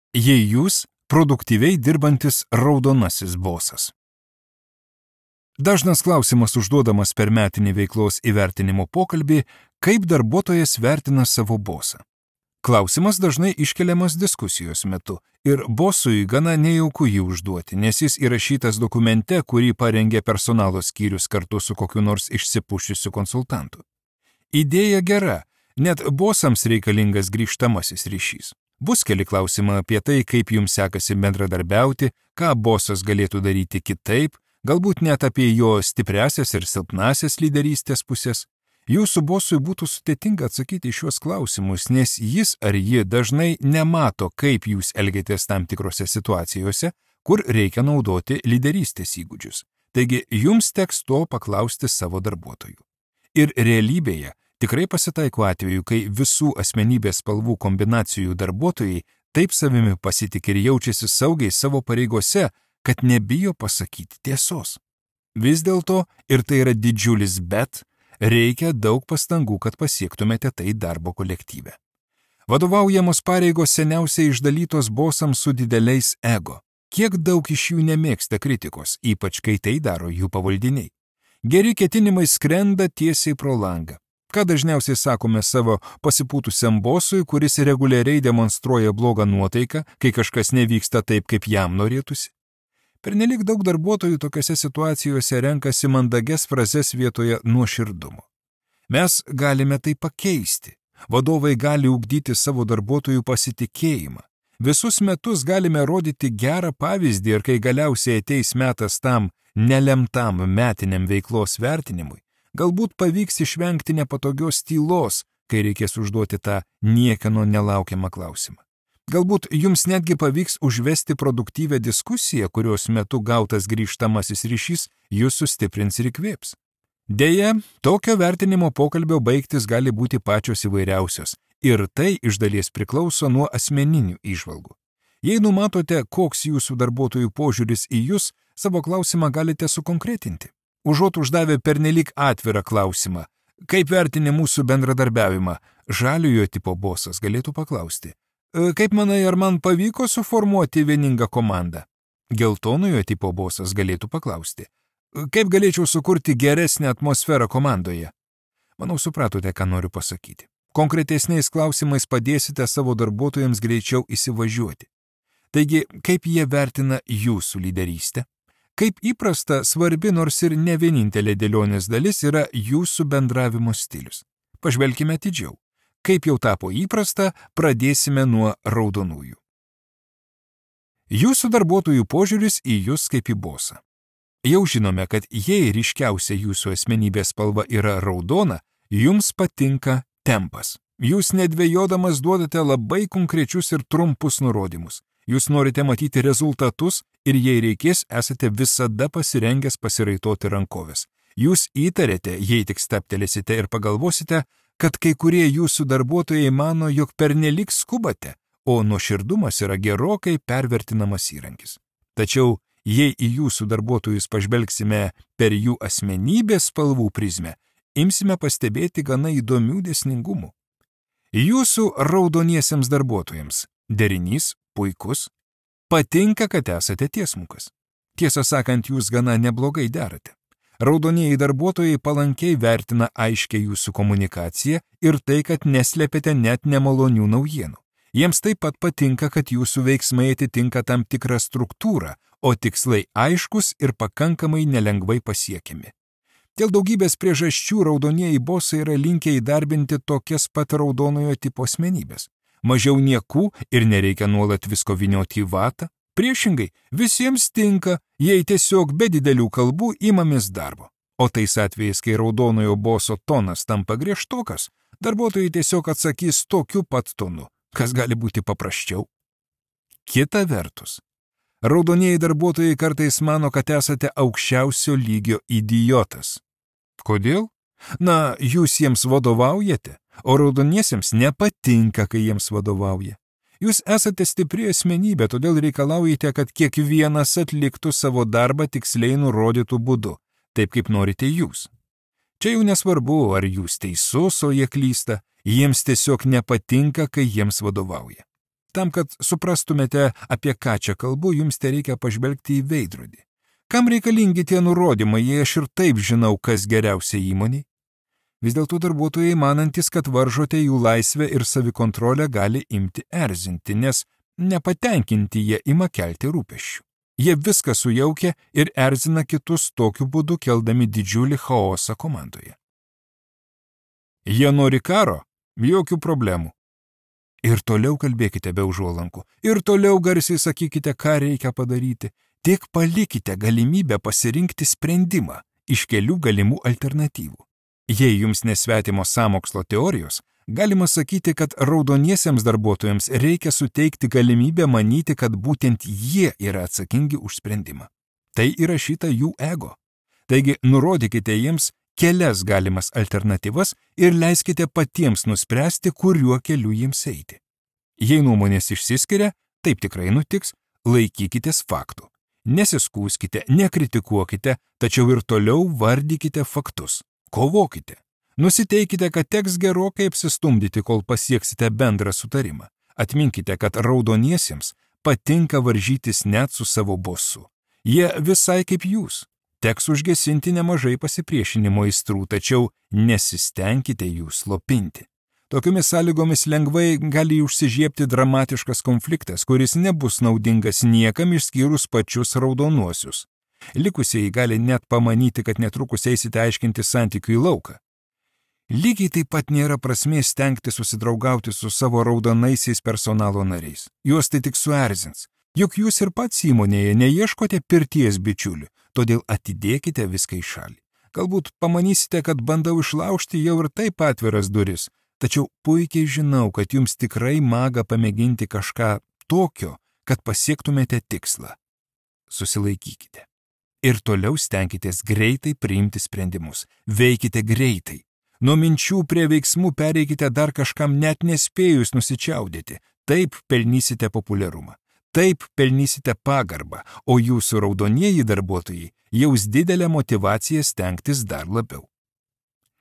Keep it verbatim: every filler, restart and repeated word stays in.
Jei jūs produktyviai dirbantis raudonasis bosas. Dažnas klausimas užduodamas per metinį veiklos įvertinimo pokalbį, kaip darbuotojas vertina savo bosą. Klausimas dažnai iškeliamas diskusijos metu ir bosui gana nejauku jį užduoti, nes jis įrašytas dokumente, kurį parengė personalo skyrius kartu su kokiu nors išsipušiusiu konsultantu. Idėja gera, net bosams reikalingas grįžtamasis ryšys. Bus keli klausimai apie tai, kaip jums sekasi bendradarbiauti, ką bosas galėtų daryti kitaip, galbūt net apie jo stipriasias ir silpnasias lyderystės pusės. Jūsų bosui būtų sudėtinga atsakyti šiuos klausimus, nes jis ar ji dažnai nemato, kaip jūs elgiatės tam tikrose situacijose, kur reikia naudoti lyderystės įgūdžius. Taigi, jums teks to paklausti savo darbuotojų. Ir realybėje tikrai pasitaiko atveju, kai visų asmenybės spalvų kombinacijų darbuotojai taip savimi pasitik ir jaučiasi saugiai savo pareigose, kad nebijo pasakyti tiesos. Vis dėlto, ir tai yra didžiulis bet, reikia daug pastangų, kad pasiektumėte tai darbo kolektyve. Vadovaujamos pareigos seniausiai išdalytos bosams su dideliais ego. Kiek daug iš jų nemėgsta kritikos, ypač kai tai daro jų pavaldiniai. Geri ketinimai skrenda tiesiai pro langą. Ką dažniausiai sakome savo pasipūtusiam bosui, kuris reguliariai demonstruoja blogą nuotaiką, kai kažkas nevyksta taip, kaip jam norėtųsi? Pernelik daug darbuotojų tokiose situacijose renkasi mandagias frazes vietoje nuoširdumo. Mes galime tai pakeisti. Vadovai gali ugdyti savo darbuotojų pasitikėjimą. Visus metus galime rodyti gerą pavyzdį ir kai galiausiai ateis metas tam nelemtam metiniam veiklos vertinimui, galbūt pavyks išvengti nepatogios tylos, kai reikės užduoti tą niekieno nelaukiamą klausimą. Galbūt jums netgi pavyks užvesti produktyvę diskusiją, kurios metu gautas grįžtamasis ryšys jūs sustiprins ir įkvėps. Deja, tokio vertinimo pokalbio baigtis gali būti pačios įvairiausios ir tai iš dalies priklauso nuo asmeninių įžvalgų. Jei numatote, koks jūsų darbuotojų požiūris į jūs, savo klausimą galite sukonkretinti. Užuot uždavę pernelyg atvirą klausimą, kaip vertini mūsų bendradarbiavimą, žaliojo tipo bosas galėtų paklausti. Kaip manai, ar man pavyko suformuoti vieningą komandą? Geltonojo tipo bosas galėtų paklausti. Kaip galėčiau sukurti geresnę atmosferą komandoje? Manau, supratote, ką noriu pasakyti. Konkretesniais klausimais padėsite savo darbuotojams greičiau įsivažiuoti. Taigi, kaip jie vertina jūsų lyderystę? Kaip įprasta, svarbi nors ir ne vienintelė dėlionės dalis yra jūsų bendravimo stilius. Pažvelkime atidžiau. Kaip jau tapo įprasta, pradėsime nuo raudonųjų. Jūsų darbuotojų požiūris į jūs kaip į bosą. Jau žinome, kad jei ryškiausia jūsų asmenybės spalva yra raudona, jums patinka tempas. Jūs nedvejodamas duodate labai konkrečius ir trumpus nurodymus. Jūs norite matyti rezultatus ir jei reikės, esate visada pasirengęs pasiraitoti rankovės. Jūs įtarėte, jei tik steptelėsite ir pagalvosite, kad kai kurie jūsų darbuotojai mano, jog pernelyg skubate, o nuoširdumas yra gerokai pervertinamas įrankis. Tačiau, jei į jūsų darbuotojus pažvelgsime per jų asmenybės spalvų prizmę, imsime pastebėti gana įdomių dėsningumų. Jūsų raudoniesiems darbuotojams derinys puikus, patinka, kad esate tiesmukas. Tiesą sakant, jūs gana neblogai derate. Raudonieji darbuotojai palankiai vertina aiškiai jūsų komunikaciją ir tai, kad neslėpėte net nemalonių naujienų. Jiems taip pat patinka, kad jūsų veiksmai atitinka tam tikrą struktūrą, o tikslai aiškus ir pakankamai nelengvai pasiekiami. Dėl daugybės priežasčių raudonieji bosai yra linkę įdarbinti tokias pat raudonojo tipo asmenybės. Mažiau niekų ir nereikia nuolat visko vynioti į vatą. Priešingai, visiems tinka, jei tiesiog be didelių kalbų imamės darbo. O tais atvejais, kai raudonojo boso tonas tampa griežtokas, darbuotojai tiesiog atsakys tokiu pat tonu, kas gali būti paprasčiau. Kita vertus, raudonieji darbuotojai kartais mano, kad esate aukščiausio lygio idiotas. Kodėl? Na, jūs jiems vadovaujate, o raudoniesiems nepatinka, kai jiems vadovauja. Jūs esate stipri asmenybė, todėl reikalaujate, kad kiekvienas atliktų savo darbą tiksliai nurodytų būdu, taip kaip norite jūs. Čia jau nesvarbu, ar jūs teisus, o jie klysta, jiems tiesiog nepatinka, kai jiems vadovauja. tam, kad suprastumėte, apie ką čia kalbu, jums tereikia pažvelgti į veidrodį. Kam reikalingi tie nurodymai, jei aš ir taip žinau, kas geriausia įmoniai? Vis dėlto darbuotojai manantis, kad varžote jų laisvę ir savikontrolę gali imti erzinti, nes nepatenkinti jie ima kelti rūpesčių. Jie viską sujaukia ir erzina kitus tokiu būdu, keldami didžiulį chaosą komandoje. Jie nori karo? Jokių problemų. Ir toliau kalbėkite be užuolankų, ir toliau garsiai sakykite, ką reikia padaryti. Tik palikite galimybę pasirinkti sprendimą iš kelių galimų alternatyvų. Jei jums nesvetimo sąmokslo teorijos, galima sakyti, kad raudoniesiems darbuotojams reikia suteikti galimybę manyti, kad būtent jie yra atsakingi už sprendimą. Tai įrašyta jų ego. Taigi nurodykite jiems kelias galimas alternatyvas ir leiskite patiems nuspręsti, kuriuo keliu jiems eiti. Jei nuomonės išsiskiria, taip tikrai nutiks, laikykitės faktų. Nesiskųskite, nekritikuokite, tačiau ir toliau vardykite faktus. Kovokite. Nusiteikite, kad teks gerokai apsistumdyti, kol pasieksite bendrą sutarimą. Atminkite, kad raudoniesiems patinka varžytis net su savo bosu. Jie visai kaip jūs. Teks užgesinti nemažai pasipriešinimo aistrų, tačiau nesistengkite jų slopinti. Tokiomis sąlygomis lengvai gali užsižiebti dramatiškas konfliktas, kuris nebus naudingas niekam išskyrus pačius raudonuosius. Likusieji gali net pamanyti, kad netrukus eisite aiškinti santykių į lauką. Lygiai taip pat nėra prasmės stengti susidraugauti su savo raudonaisiais personalo nariais. Juos tai tik suerzins. Juk jūs ir pats įmonėje neieškote pirties bičiulių, todėl atidėkite viską į šalį. Galbūt pamanysite, kad bandau išlaužti jau ir taip atviras duris, tačiau puikiai žinau, kad jums tikrai maga pamėginti kažką tokio, kad pasiektumėte tikslą. Susilaikykite. Ir toliau stenkitės greitai priimti sprendimus. Veikite greitai. Nuo minčių prie veiksmų pereikite dar kažkam net nespėjus nusičiaudėti. Taip pelnysite populiarumą. Taip pelnysite pagarbą, o jūsų raudonieji darbuotojai jaus didelę motyvaciją stengtis dar labiau.